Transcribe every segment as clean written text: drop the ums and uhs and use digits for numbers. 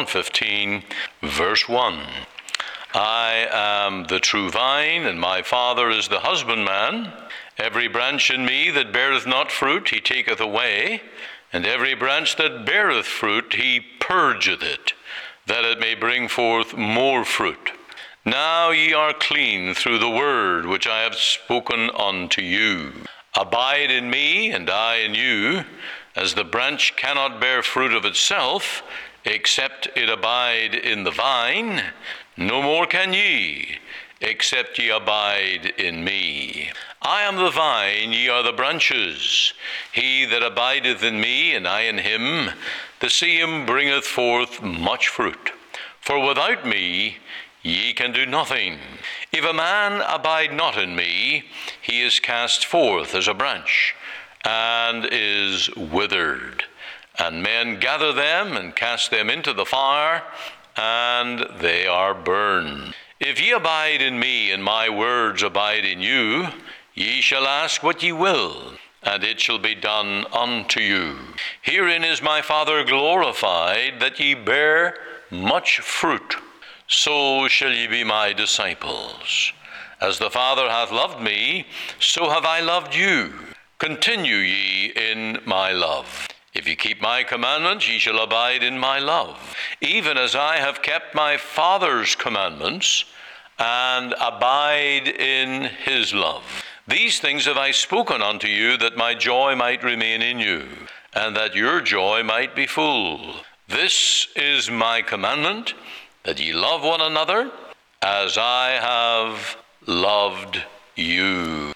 John 15, verse 1. I am the true vine, and my Father is the husbandman. Every branch in me that beareth not fruit, he taketh away, and every branch that beareth fruit, he purgeth it, that it may bring forth more fruit. Now ye are clean through the word which I have spoken unto you. Abide in me, and I in you, as the branch cannot bear fruit of itself, except it abide in the vine, no more can ye, except ye abide in me. I am the vine, ye are the branches. He that abideth in me, and I in him, the same bringeth forth much fruit. For without me ye can do nothing. If a man abide not in me, he is cast forth as a branch, and is withered. And men gather them, and cast them into the fire, and they are burned. If ye abide in me, and my words abide in you, ye shall ask what ye will, and it shall be done unto you. Herein is my Father glorified, that ye bear much fruit. So shall ye be my disciples. As the Father hath loved me, so have I loved you. Continue ye in my love. If ye keep my commandments, ye shall abide in my love, even as I have kept my Father's commandments, and abide in his love. These things have I spoken unto you, that my joy might remain in you, and that your joy might be full. This is my commandment, that ye love one another, as I have loved you.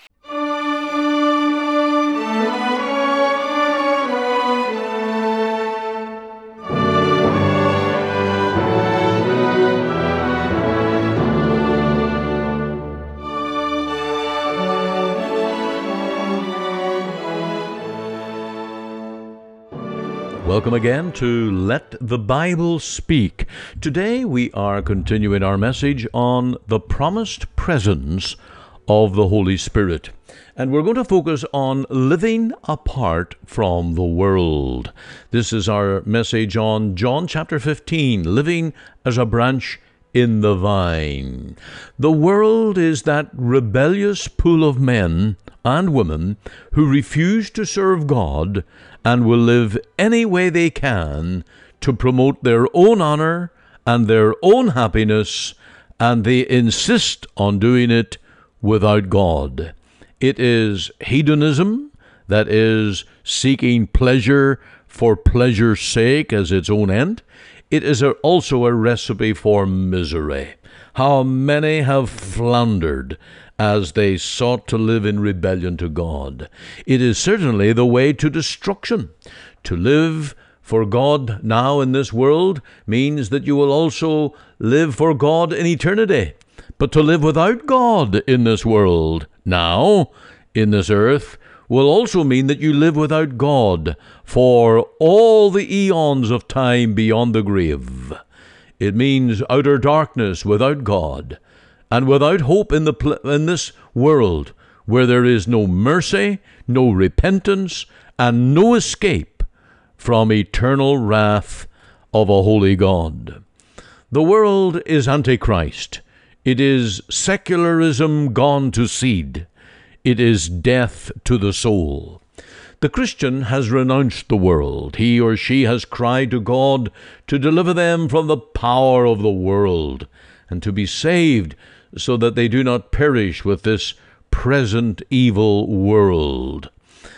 Welcome again to Let the Bible Speak. Today we are continuing our message on the promised presence of the Holy Spirit. And we're going to focus on living apart from the world. This is our message on John chapter 15, living as a branch in the vine. The world is that rebellious pool of men and women who refuse to serve God and will live any way they can to promote their own honor and their own happiness, and they insist on doing it without God. It is hedonism, that is, seeking pleasure for pleasure's sake as its own end. It is also a recipe for misery. How many have floundered as they sought to live in rebellion to God. It is certainly the way to destruction. To live for God now in this world means that you will also live for God in eternity. But to live without God in this world now, in this earth, will also mean that you live without God for all the eons of time beyond the grave. It means outer darkness without God, and without hope in this world, where there is no mercy, no repentance, and no escape from eternal wrath of a holy God. The world is Antichrist. It is secularism gone to seed. It is death to the soul. The Christian has renounced the world. He or she has cried to God to deliver them from the power of the world and to be saved so that they do not perish with this present evil world.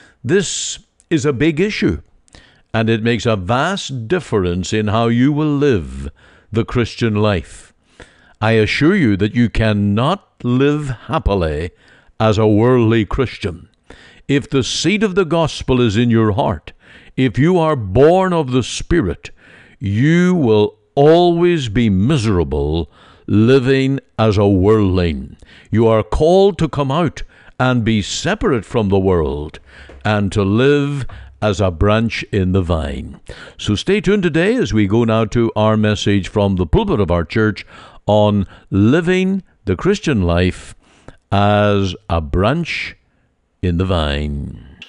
This is a big issue, and it makes a vast difference in how you will live the Christian life. I assure you that you cannot live happily as a worldly Christian. If the seed of the gospel is in your heart, if you are born of the Spirit, you will always be miserable living as a worldling. You are called to come out and be separate from the world and to live as a branch in the vine. So stay tuned today as we go now to our message from the pulpit of our church on living the Christian life as a branch in the vine.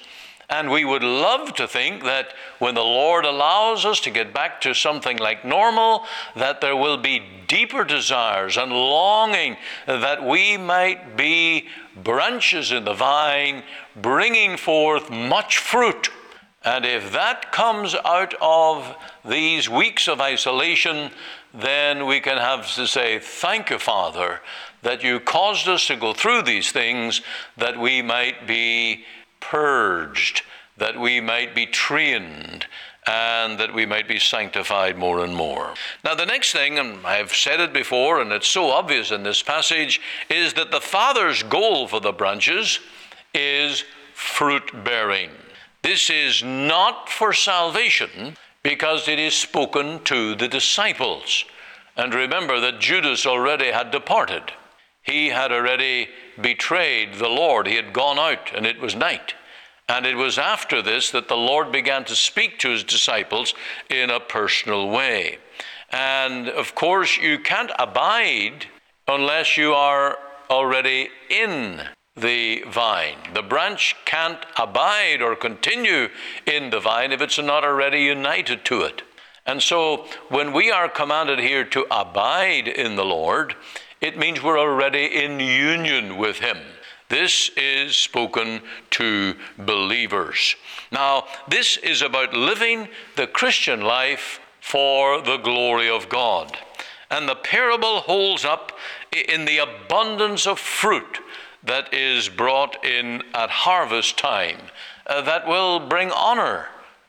And we would love to think that when the Lord allows us to get back to something like normal, that there will be deeper desires and longing that we might be branches in the vine, bringing forth much fruit. And if that comes out of these weeks of isolation, then we can have to say, thank you, Father, that you caused us to go through these things, that we might be purged, that we might be trained, and that we might be sanctified more and more. Now, the next thing, and I've said it before, and it's so obvious in this passage, is that the Father's goal for the branches is fruit bearing. This is not for salvation, because it is spoken to the disciples. And remember that Judas already had departed. He had already betrayed the Lord. He had gone out, and it was night. And it was after this that the Lord began to speak to his disciples in a personal way. And of course, you can't abide unless you are already in the vine. The branch can't abide or continue in the vine if it's not already united to it. And so when we are commanded here to abide in the Lord, it means we're already in union with him. This is spoken to believers. Now, this is about living the Christian life for the glory of God. And the parable holds up in the abundance of fruit that is brought in at harvest time that will bring honor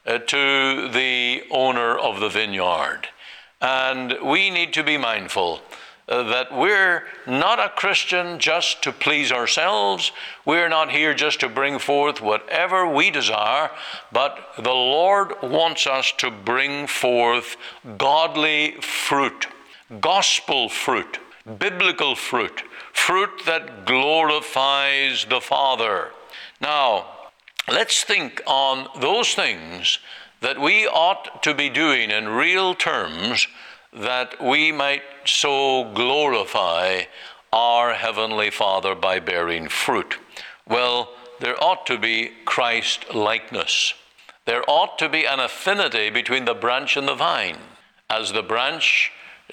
to the owner of the vineyard. And we need to be mindful that we're not a Christian just to please ourselves. We're not here just to bring forth whatever we desire, but the Lord wants us to bring forth godly fruit, gospel fruit, biblical fruit, fruit that glorifies the Father. Now, let's think on those things that we ought to be doing in real terms, that we might so glorify our Heavenly Father by bearing fruit. Well, there ought to be Christ-likeness. There ought to be an affinity between the branch and the vine. As the branch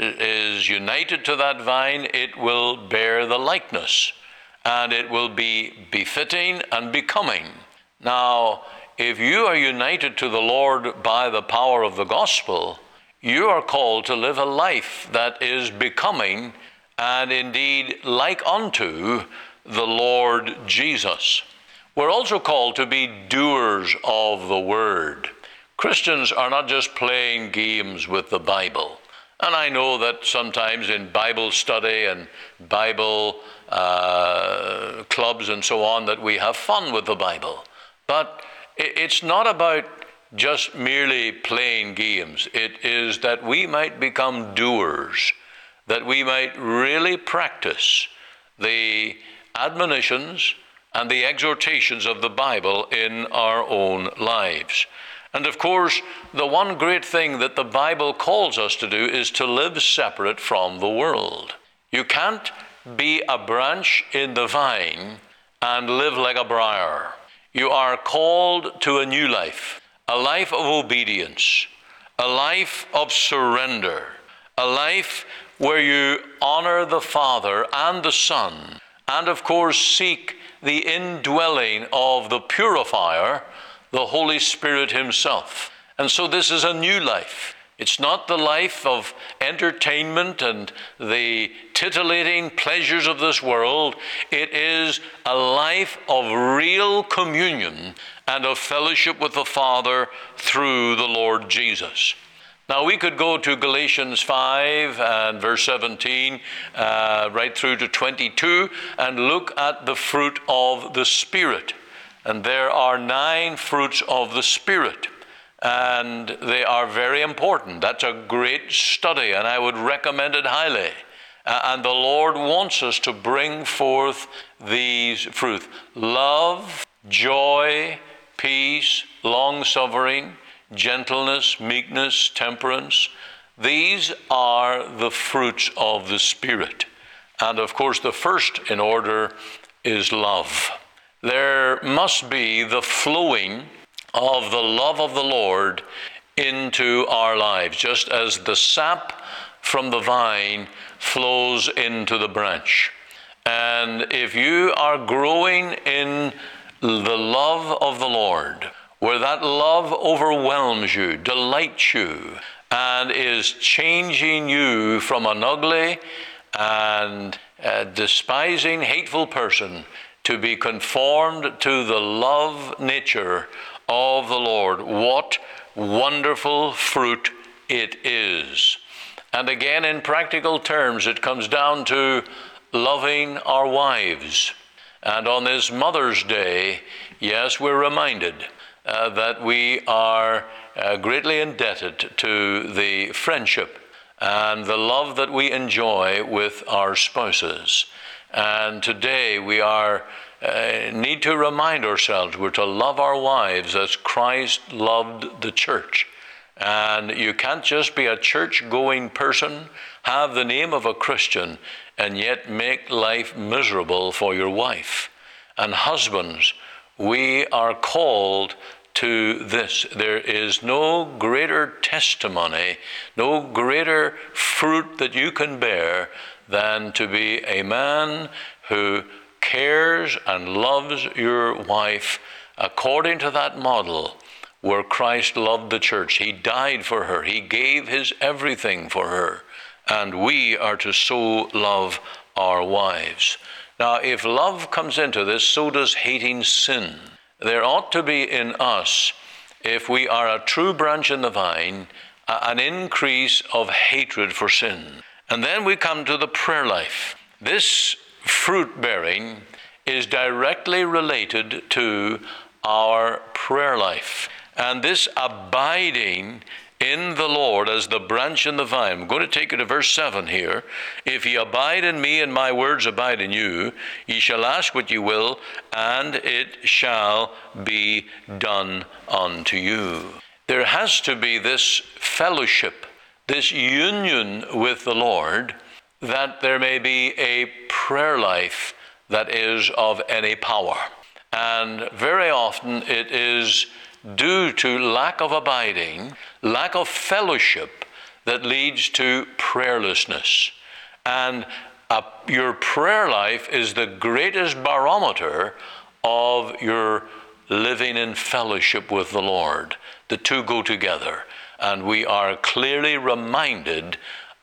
is united to that vine, it will bear the likeness, and it will be befitting and becoming. Now, if you are united to the Lord by the power of the gospel, you are called to live a life that is becoming and indeed like unto the Lord Jesus. We're also called to be doers of the word. Christians are not just playing games with the Bible. And I know that sometimes in Bible study and Bible clubs and so on, that we have fun with the Bible. But it's not about just merely playing games. It is that we might become doers, that we might really practice the admonitions and the exhortations of the Bible in our own lives. And of course, the one great thing that the Bible calls us to do is to live separate from the world. You can't be a branch in the vine and live like a briar. You are called to a new life. A life of obedience, a life of surrender, a life where you honor the Father and the Son, and of course seek the indwelling of the purifier, the Holy Spirit himself. And so this is a new life. It's not the life of entertainment and the titillating pleasures of this world. It is a life of real communion and of fellowship with the Father through the Lord Jesus. Now, we could go to Galatians 5 and verse 17 right through to 22 and look at the fruit of the Spirit. And there are 9 fruits of the Spirit. And they are very important. That's a great study, and I would recommend it highly. And the Lord wants us to bring forth these fruit: love, joy, peace, long-suffering, gentleness, meekness, temperance. These are the fruits of the Spirit. And of course, the first in order is love. There must be the flowing of the love of the Lord into our lives, just as the sap from the vine flows into the branch. And if you are growing in the love of the Lord, where that love overwhelms you, delights you, and is changing you from an ugly and despising, hateful person to be conformed to the love nature of the Lord, what wonderful fruit it is. And again, in practical terms, it comes down to loving our wives. And on this Mother's Day, yes, we're reminded that we are greatly indebted to the friendship and the love that we enjoy with our spouses. And today we need to remind ourselves we're to love our wives as Christ loved the church. And you can't just be a church-going person, have the name of a Christian, and yet make life miserable for your wife. And husbands, we are called to this. There is no greater testimony, no greater fruit that you can bear than to be a man who cares and loves your wife according to that model where Christ loved the church. He died for her. He gave his everything for her. And we are to so love our wives. Now, if love comes into this, so does hating sin. There ought to be in us, if we are a true branch in the vine, an increase of hatred for sin. And then we come to the prayer life. This fruit bearing is directly related to our prayer life. And this abiding in the Lord as the branch in the vine. I'm going to take you to verse 7 here. If ye abide in me and my words abide in you, ye shall ask what ye will, and it shall be done unto you. There has to be this fellowship, this union with the Lord, that there may be a prayer life that is of any power. And very often it is due to lack of abiding, lack of fellowship, that leads to prayerlessness. And your prayer life is the greatest barometer of your living in fellowship with the Lord. The two go together. And we are clearly reminded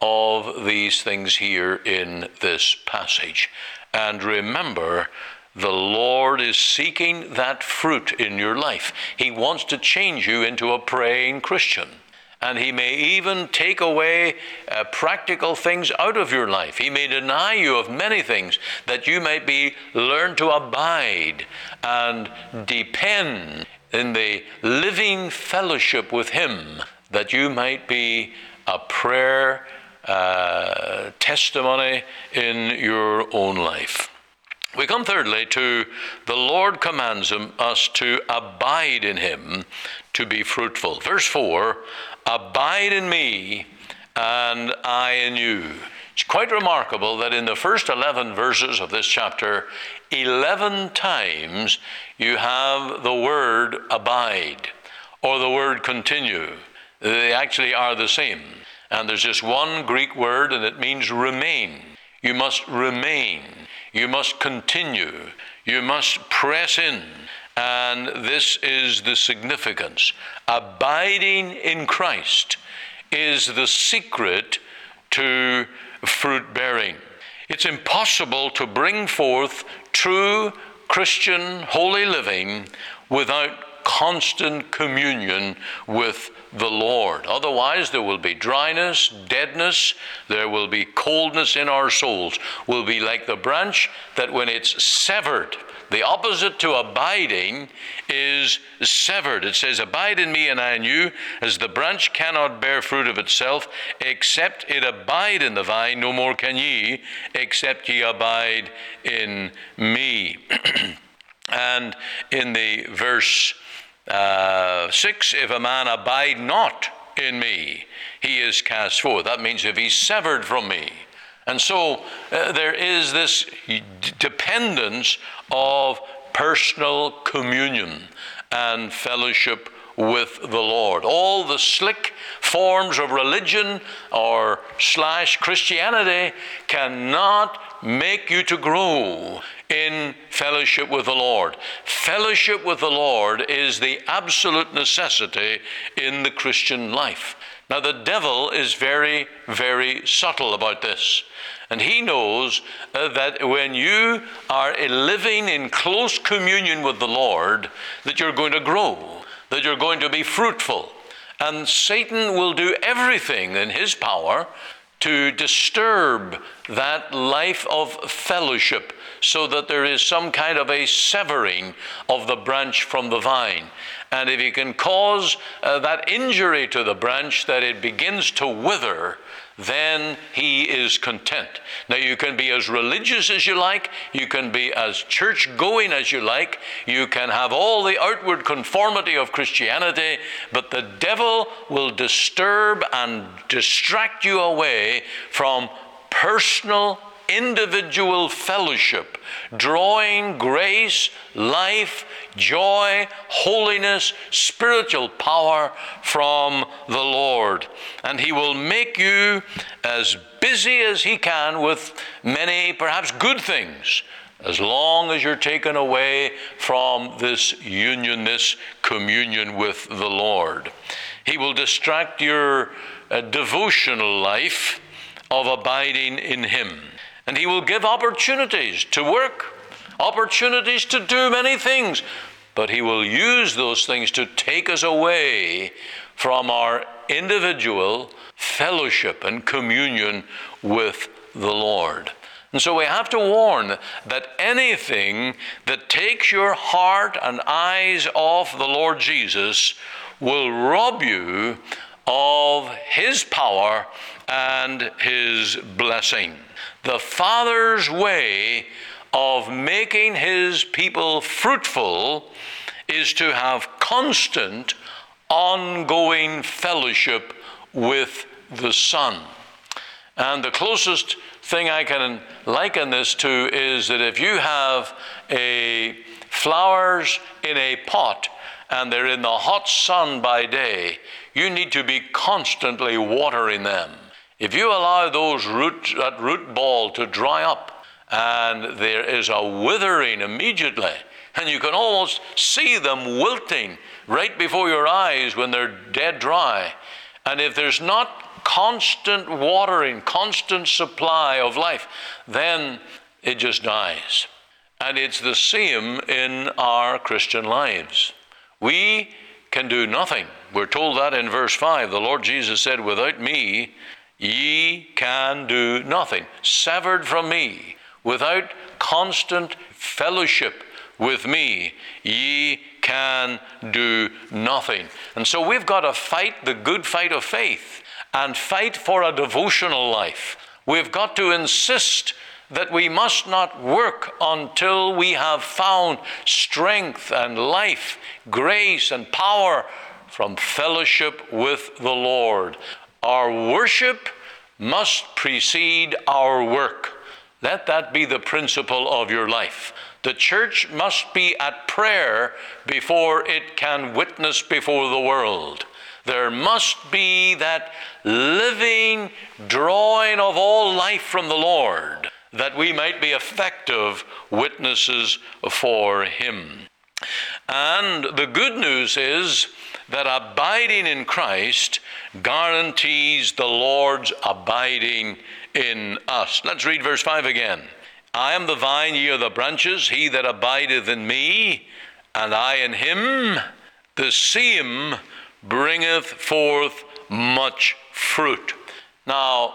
of these things here in this passage. And remember, the Lord is seeking that fruit in your life. He wants to change you into a praying Christian. And he may even take away practical things out of your life. He may deny you of many things that you might learn to abide and depend in the living fellowship with him, that you might be a prayer testimony in your own life. We come thirdly to the Lord commands us to abide in him, to be fruitful. Verse 4, abide in me and I in you. It's quite remarkable that in the first 11 verses of this chapter, 11 times you have the word abide or the word continue. They actually are the same. And there's just one Greek word, and it means remain. You must remain. You must continue. You must press in. And this is the significance. Abiding in Christ is the secret to fruit bearing. It's impossible to bring forth true Christian holy living without constant communion with the Lord. Otherwise, there will be dryness, deadness, there will be coldness in our souls. We'll be like the branch that when it's severed, the opposite to abiding is severed. It says, abide in me and I in you, as the branch cannot bear fruit of itself, except it abide in the vine, no more can ye, except ye abide in me. And in the verse 6, if a man abide not in me, he is cast forth. That means if he's severed from me. And so there is this dependence of personal communion and fellowship with the Lord. All the slick forms of religion or / Christianity cannot make you to grow in fellowship with the Lord. Fellowship with the Lord is the absolute necessity in the Christian life. Now, the devil is very, very subtle about this. And he knows that when you are living in close communion with the Lord, that you're going to grow, that you're going to be fruitful. And Satan will do everything in his power to disturb that life of fellowship, so that there is some kind of a severing of the branch from the vine. And if he can cause that injury to the branch, that it begins to wither, then he is content. Now, you can be as religious as you like, you can be as church-going as you like, you can have all the outward conformity of Christianity, but the devil will disturb and distract you away from personal, individual fellowship, drawing grace, life, joy, holiness, spiritual power from the Lord. And he will make you as busy as he can with many, perhaps good things, as long as you're taken away from this union, this communion with the Lord. He will distract your devotional life of abiding in him. And he will give opportunities to work, opportunities to do many things, but he will use those things to take us away from our individual fellowship and communion with the Lord. And so we have to warn that anything that takes your heart and eyes off the Lord Jesus will rob you of his power and his blessing. The Father's way of making his people fruitful is to have constant, ongoing fellowship with the Son. And the closest thing I can liken this to is that if you have flowers in a pot and they're in the hot sun by day, you need to be constantly watering them. If you allow that root ball to dry up, and there is a withering immediately, and you can almost see them wilting right before your eyes when they're dead dry. And if there's not constant watering, constant supply of life, then it just dies. And it's the same in our Christian lives. We can do nothing. We're told that in verse 5. The Lord Jesus said, "Without me, ye can do nothing." Severed from me, without constant fellowship with me, ye can do nothing. And so we've got to fight the good fight of faith and fight for a devotional life. We've got to insist that we must not work until we have found strength and life, grace and power from fellowship with the Lord. Our worship must precede our work. Let that be the principle of your life. The church must be at prayer before it can witness before the world. There must be that living drawing of all life from the Lord, that we might be effective witnesses for him. And the good news is that abiding in Christ guarantees the Lord's abiding in us. Let's read verse 5 again. "I am the vine, ye are the branches. He that abideth in me, and I in him, the same bringeth forth much fruit." Now,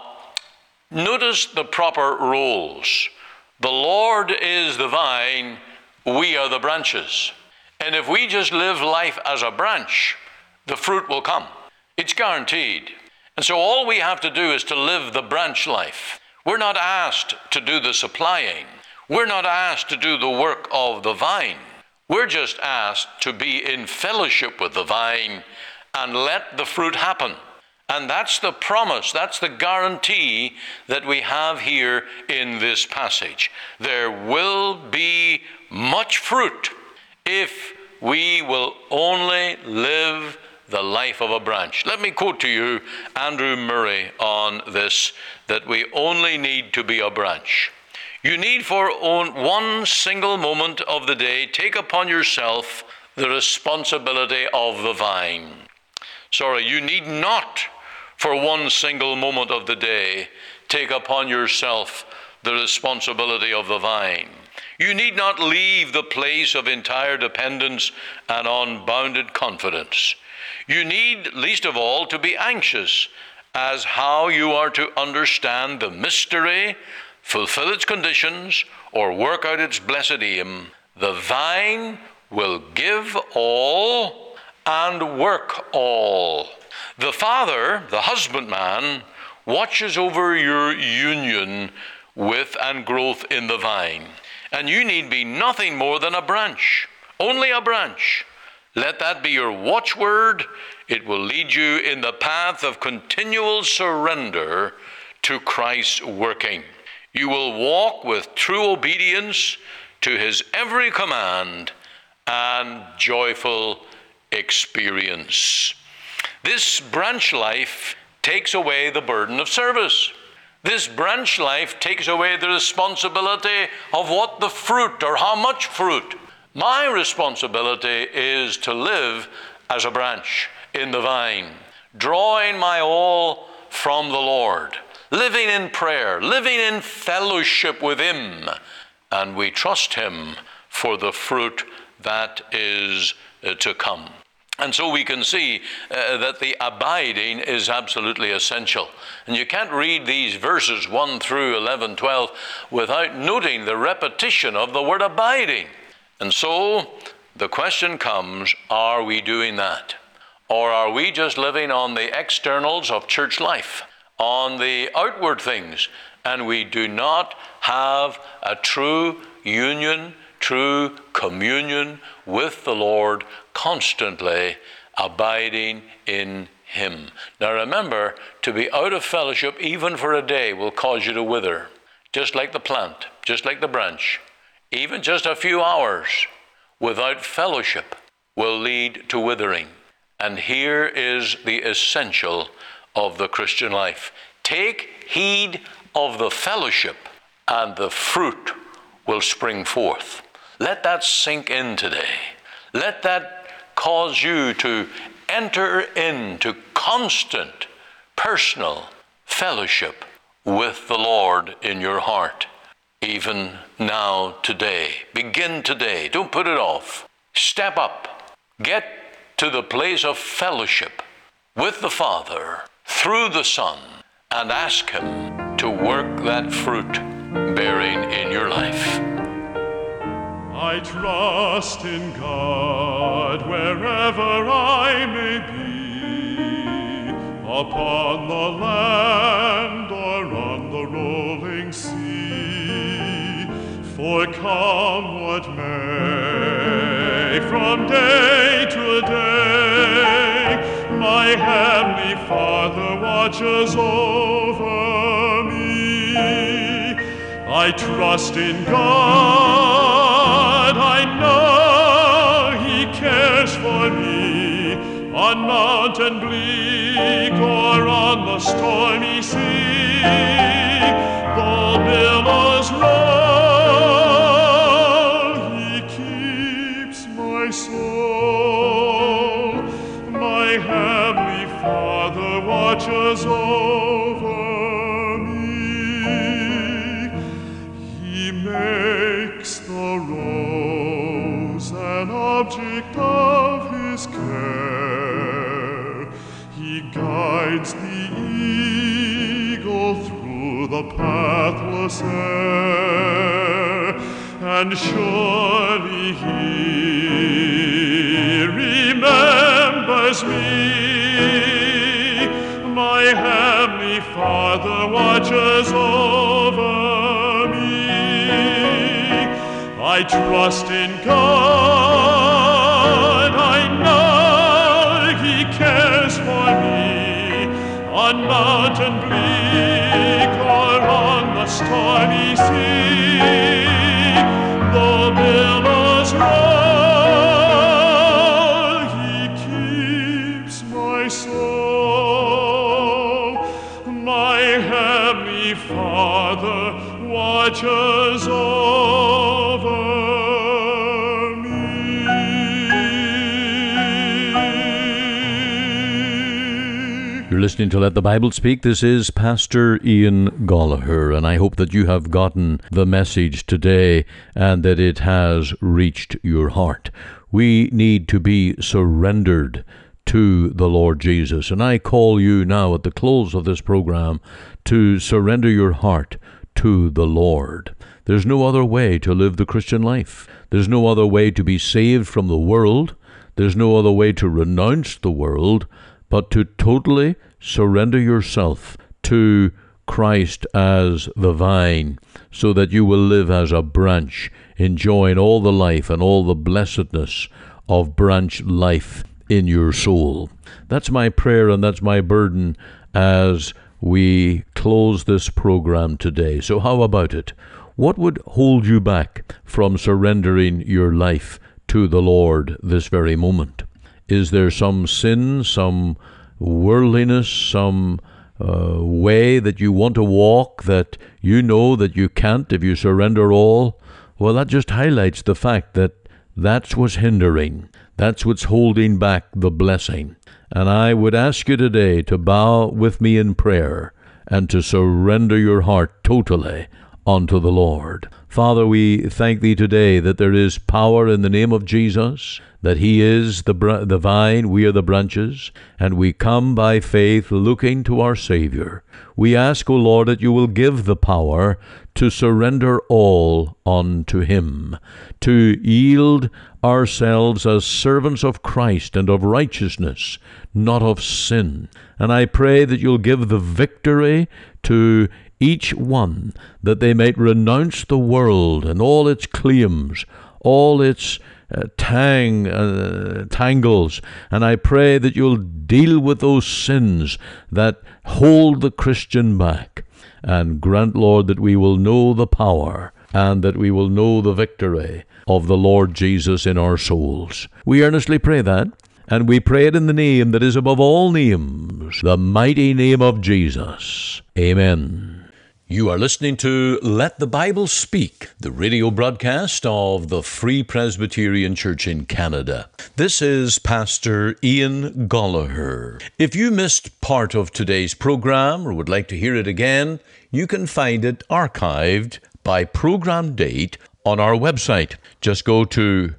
notice the proper roles. The Lord is the vine, we are the branches. And if we just live life as a branch, the fruit will come. It's guaranteed. And so all we have to do is to live the branch life. We're not asked to do the supplying. We're not asked to do the work of the vine. We're just asked to be in fellowship with the vine and let the fruit happen. And that's the promise, that's the guarantee that we have here in this passage. There will be much fruit if we will only live the life of a branch. Let me quote to you Andrew Murray on this, that we only need to be a branch. You need for one single moment of the day take upon yourself the responsibility of the vine. You need not for one single moment of the day take upon yourself the responsibility of the vine. You need not leave the place of entire dependence and unbounded confidence. You need, least of all, to be anxious as how you are to understand the mystery, fulfill its conditions, or work out its blessed aim. The vine will give all and work all. The Father, the husbandman, watches over your union with and growth in the vine. And you need be nothing more than a branch, only a branch. Let that be your watchword. It will lead you in the path of continual surrender to Christ's working. You will walk with true obedience to his every command and joyful experience. This branch life takes away the burden of service. This branch life takes away the responsibility of what the fruit or how much fruit. My responsibility is to live as a branch in the vine, drawing my all from the Lord, living in prayer, living in fellowship with him, and we trust him for the fruit that is to come. And so we can see that the abiding is absolutely essential. And you can't read these verses 1 through 11, 12 without noting the repetition of the word abiding. And so the question comes, are we doing that? Or are we just living on the externals of church life, on the outward things, and we do not have a true union, true communion with the Lord, constantly abiding in him? Now remember, to be out of fellowship even for a day will cause you to wither, just like the plant, just like the branch. Even just a few hours without fellowship will lead to withering. And here is the essential of the Christian life. Take heed of the fellowship, and the fruit will spring forth. Let that sink in today. Let that cause you to enter into constant personal fellowship with the Lord in your heart. Even now, today. Begin today. Don't put it off. Step up. Get to the place of fellowship with the Father through the Son, and ask him to work that fruit bearing in your life. I trust in God wherever I may be, upon the land or on the rolling sea. For come what may, from day to day, my heavenly Father watches over me. I trust in God, I know he cares for me, on mountain bleak or on the stormy sea. Though billows roll, he keeps my soul. My heavenly Father watches over me. He makes the rose an object of his care. He guides the eagle through the pathless air, and surely he remembers me. My heavenly Father watches over me. I trust in God, I know he cares for me, on mountain bleak or on the stormy sea. Though billows roll, Heavenly Father watches over me. You're listening to Let the Bible Speak. This is Pastor Ian Gallagher, and I hope that you have gotten the message today and that it has reached your heart. We need to be surrendered to the Lord Jesus, and I call you now at the close of this program to surrender your heart to the Lord. There's no other way to live the Christian life. There's no other way to be saved from the world. There's no other way to renounce the world but to totally surrender yourself to Christ as the vine, so that you will live as a branch, enjoying all the life and all the blessedness of branch life in your soul. That's my prayer and that's my burden as we close this program today. So how about it? What would hold you back from surrendering your life to the Lord this very moment? Is there some sin, some worldliness, some way that you want to walk that you know that you can't if you surrender all? Well, that just highlights the fact that that's what's hindering. That's what's holding back the blessing. And I would ask you today to bow with me in prayer and to surrender your heart totally unto the Lord. Father, we thank thee today that there is power in the name of Jesus, that he is the vine, we are the branches, and we come by faith looking to our Savior. We ask, O Lord, that you will give the power to surrender all unto him, to yield ourselves as servants of Christ and of righteousness, not of sin. And I pray that you'll give the victory to each one, that they might renounce the world and all its claims, all its tangles. And I pray that you'll deal with those sins that hold the Christian back. And grant, Lord, that we will know the power and that we will know the victory of the Lord Jesus in our souls. We earnestly pray that, and we pray it in the name that is above all names, the mighty name of Jesus. Amen. You are listening to Let the Bible Speak, the radio broadcast of the Free Presbyterian Church in Canada. This is Pastor Ian Gallagher. If you missed part of today's program or would like to hear it again, you can find it archived by program date on our website. Just go to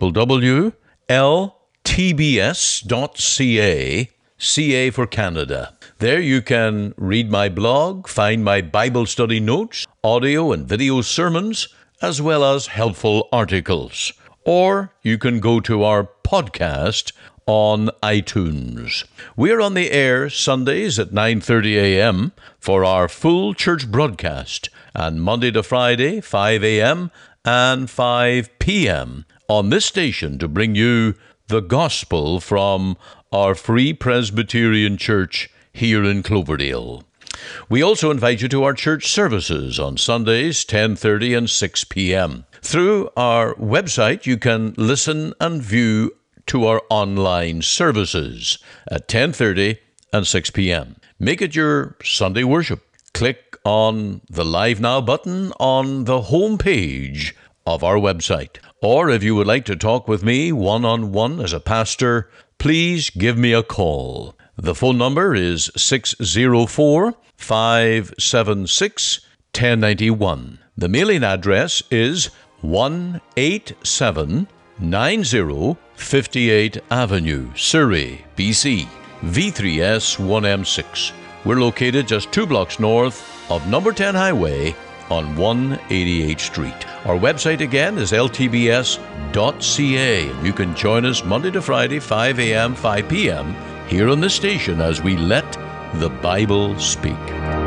www.ltbs.ca, CA for Canada. There you can read my blog, find my Bible study notes, audio and video sermons, as well as helpful articles. Or you can go to our podcast on iTunes. We're on the air Sundays at 9:30 a.m. for our full church broadcast, and Monday to Friday, 5 a.m. and 5 p.m. on this station to bring you the gospel from our Free Presbyterian Church here in Cloverdale. We also invite you to our church services on Sundays, 10:30 and 6 p.m. Through our website, you can listen and view to our online services at 10:30 and 6 p.m. Make it your Sunday worship. Click on the Live Now button on the home page of our website. Or if you would like to talk with me one-on-one as a pastor, please give me a call. The phone number is 604-576-1091. The mailing address is 18790 58th Avenue, Surrey, BC, V3S 1M6. We're located just 2 blocks north of number 10 Highway on 188th Street. Our website again is ltbs.ca. You can join us Monday to Friday, 5 a.m., 5 p.m. here on the station as we let the Bible speak.